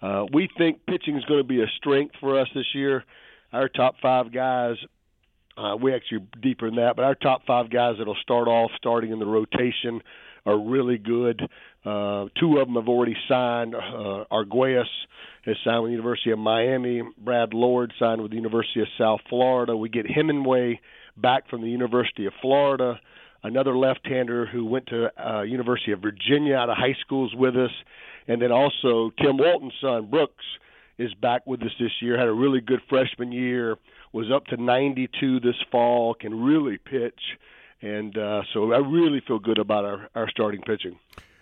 We think pitching is going to be a strength for us this year. Our top 5 guys, we actually deeper than that, but our top 5 guys that'll start off starting in the rotation are really good. 2 of them have already signed. Arguelles has signed with the University of Miami. Brad Lord signed with the University of South Florida. We get Hemingway back from the University of Florida, another left-hander who went to University of Virginia out of high schools with us. And then also Tim Walton's son, Brooks, is back with us this year, had a really good freshman year, was up to 92 this fall, can really pitch. And so I really feel good about our starting pitching.